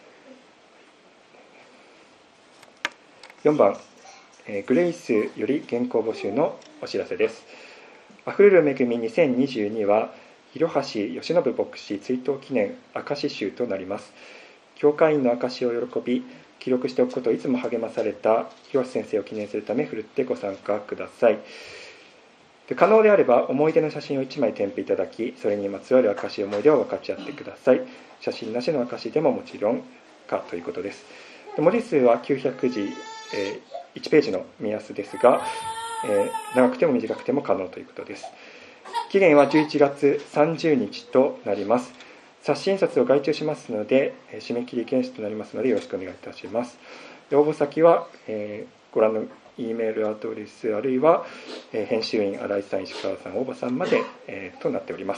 。4番、グレイスより原稿募集のお知らせです。あふれる恵み2022は広橋義信牧師追悼記念証集となります。教会員の証を喜び記録しておくことをいつも励まされた広橋先生を記念するためふるってご参加ください。可能であれば思い出の写真を1枚添付いただき、それにまつわる証思い出を分かち合ってください。写真なしの証でももちろんかということです。 文字数は900字、1ページの目安ですが、長くても短くても可能ということです。期限は11月30日となります。冊子印刷を外注しますので、締め切り検視となりますのでよろしくお願いいたします。応募先は、ご覧の E メールアドレスあるいは、編集員新井さん、石川さん、大場さんまで、となっております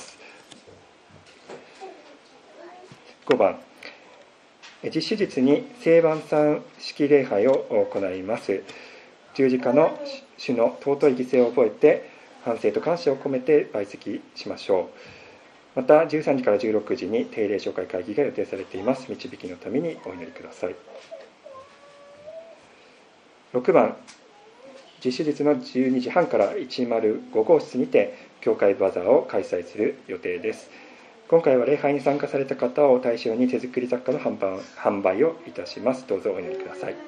。5番、実施日に聖晩餐式礼拝を行います。十字架の主の尊い犠牲を覚えて反省と感謝を込めて陪席しましょう。また13時から16時に定例紹介会議が予定されています。導きのためにお祈りください。6番、実施日の12時半から105号室にて教会バザーを開催する予定です。今回は礼拝に参加された方を対象に手作り雑貨の販売をいたします。どうぞお祈りください。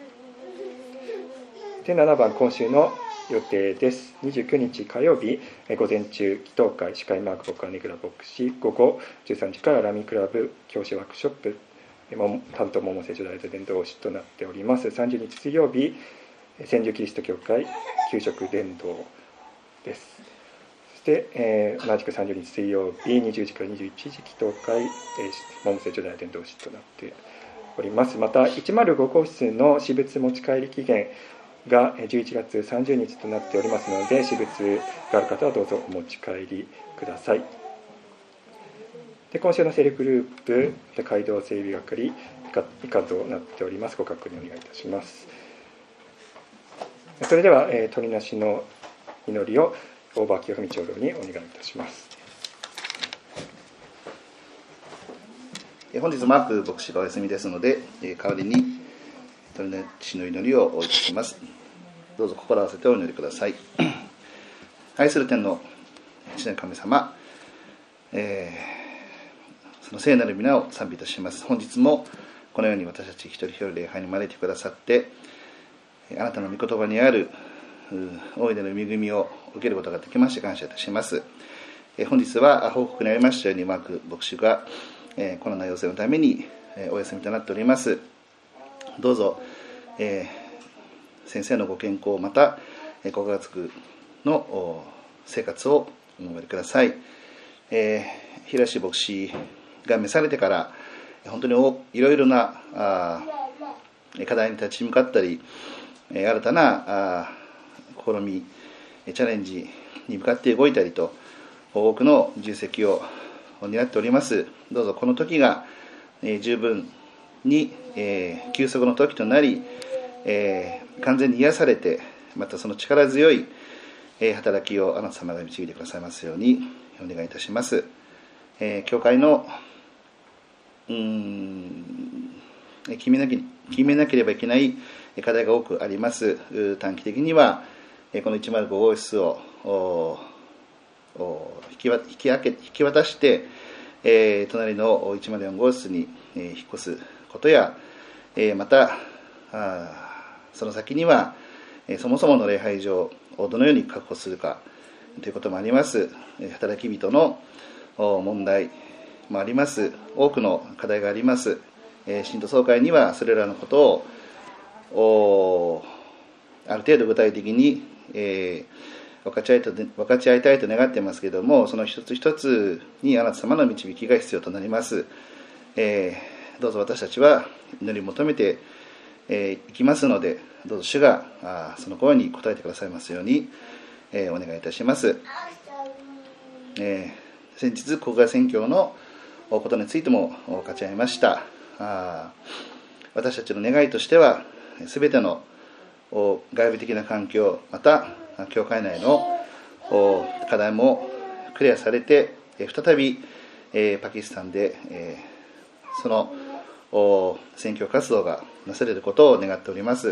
で7番、今週の予定です。29日火曜日午前中祈祷会、司会マーク・ボカネグラ牧師、午後13時からラミクラブ教師ワークショップ、担当桃聖女大伝道師となっております。30日水曜日千住キリスト教会給食伝道です。そして、同じく30日水曜日20時から21時祈祷会、桃聖女大伝道師となっております。また105号室の私物持ち帰り期限が11月30日となっておりますので、私物がある方はどうぞお持ち帰りください。で今週のセルフグループ街道整備係以下となっております。ご確認お願いいたします。それでは、鳥なしの祈りを大場清文長老にお願いいたします。 本日マーク牧師がお休みですので、代わりに鳥なしの祈りをいたします。どうぞ心合わせてお祈りください。愛する天の父なる神様、その聖なる皆を賛美いたします。本日もこのように私たち一人一人礼拝に招いてくださって、あなたの御言葉にある大いなる恵みを受けることができまして感謝いたします。本日は報告にありましたようにマーク牧師がコロナ陽性のためにお休みとなっております。どうぞ、先生のご健康、またご家族の生活をお守りください。平志牧師が召されてから本当にいろいろな課題に立ち向かったり、新たな試みチャレンジに向かって動いたりと多くの重責を担っております。どうぞこの時が十分に休息の時となり、完全に癒されて、またその力強い働きをあなた様が導いてくださいますようにお願いいたします。教会の決めなければいけない課題が多くあります。短期的にはこの105号室を引き渡して、隣の104号室に引っ越すことや、またその先にはそもそもの礼拝場をどのように確保するかということもあります。働き人の問題もあります。多くの課題があります。信徒総会にはそれらのことをある程度具体的に分かち合いたいと願っていますけれども、その一つ一つにあなた様の導きが必要となります。どうぞ私たちは祈り求めていきますので、どうぞ主がその声に応えてくださいますようにお願いいたします。先日国外宣教のことについても分かち合いました。私たちの願いとしては、すべての外部的な環境、また教会内の課題もクリアされて、再びパキスタンでその宣教活動がなされることを願っております。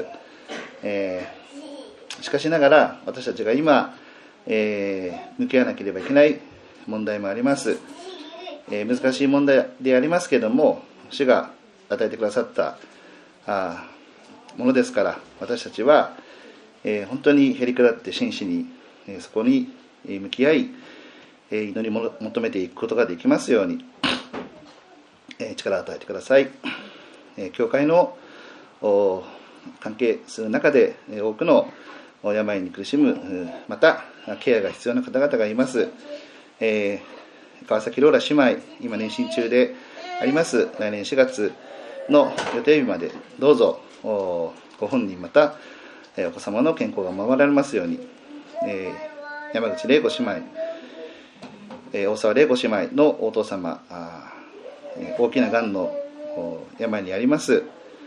しかしながら私たちが今向き合わなければいけない問題もあります。難しい問題でありますけれども、主が与えてくださったものですから、私たちは本当にへりくだって真摯にそこに向き合い、祈りを求めていくことができますように力を与えてください。教会の関係する中で多くの病に苦しむ、またケアが必要な方々がいます。川崎ローラ姉妹、今妊娠中であります。来年4月の予定日までどうぞご本人またお子様の健康が守られますように、山口玲子姉妹、大沢玲子姉妹のお父様、大きながんの病にあります。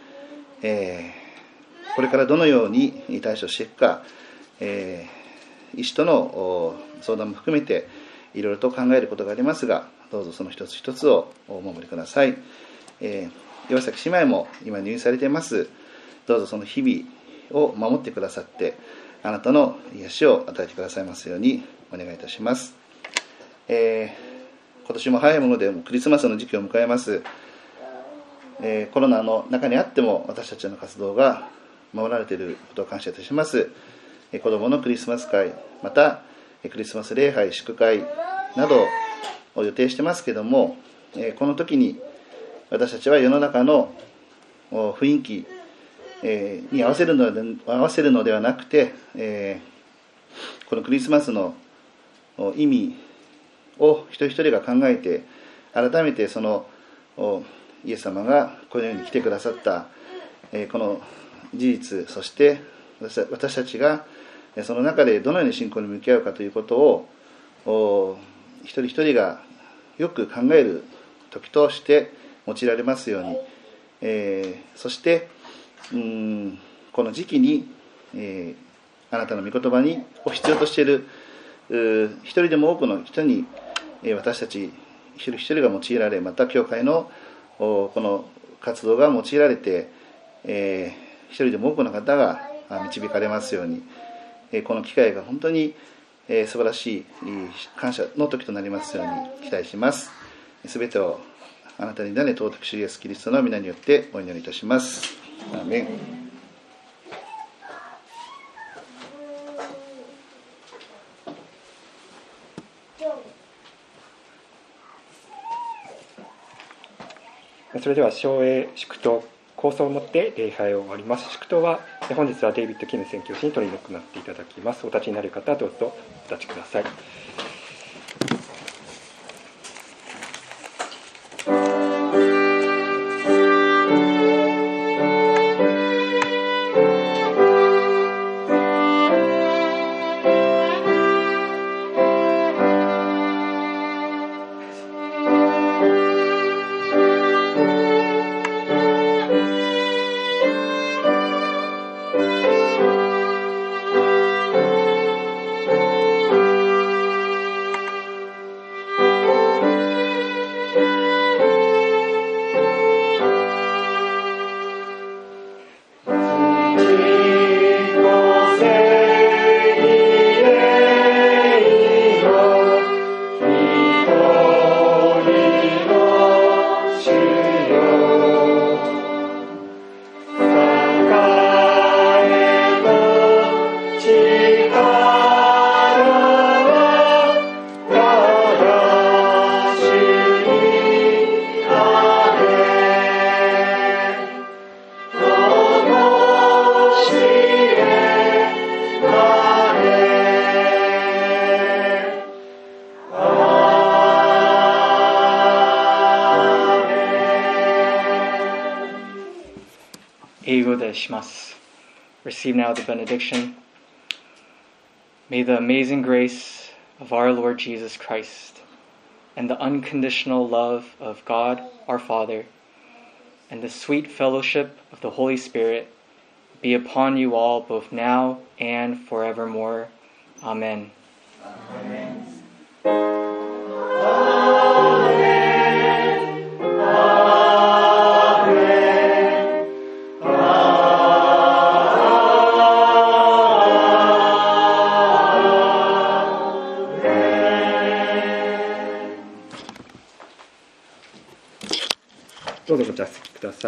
これからどのように対処していくか、医師との相談も含めていろいろと考えることがありますが、どうぞその一つ一つをお守りください。岩崎姉妹も今入院されています。どうぞその日々を守ってくださって、あなたの癒しを与えてくださいますようにお願いいたします。今年も早いものでクリスマスの時期を迎えます。コロナの中にあっても私たちの活動が守られていることを感謝いたします。子どものクリスマス会、またクリスマス礼拝、祝会などを予定してますけども、この時に私たちは世の中の雰囲気に合わせるのではなくて、このクリスマスの意味を一人一人が考えて、改めてそのイエス様がこの世に来てくださったこの事実、そして私たちがその中でどのように信仰に向き合うかということを一人一人がよく考える時として用いられますように、そしてこの時期に、あなたの御言葉を必要としている一人でも多くの人に、私たち一人一人が用いられ、また教会のこの活動が用いられて、一人でも多くの方が導かれますように、この機会が本当に素晴らしい感謝の時となりますように期待します。すべてをあなたに委ね尊く主イエスキリストの皆によってお祈りいたします。アーメン。 それでは唱詠、祝祷、構想をもって礼拝を終わります。祝祷は本日はデイビッド・キム宣教師に取り行っていただきます。お立ちになる方はどうぞお立ちください。英語でします。Receive now the benediction. May the amazing grace of our Lord Jesus Christ and the unconditional love of God our Father and the sweet fellowship of the Holy Spirit be upon you all both now and forevermore. Amen. Amen.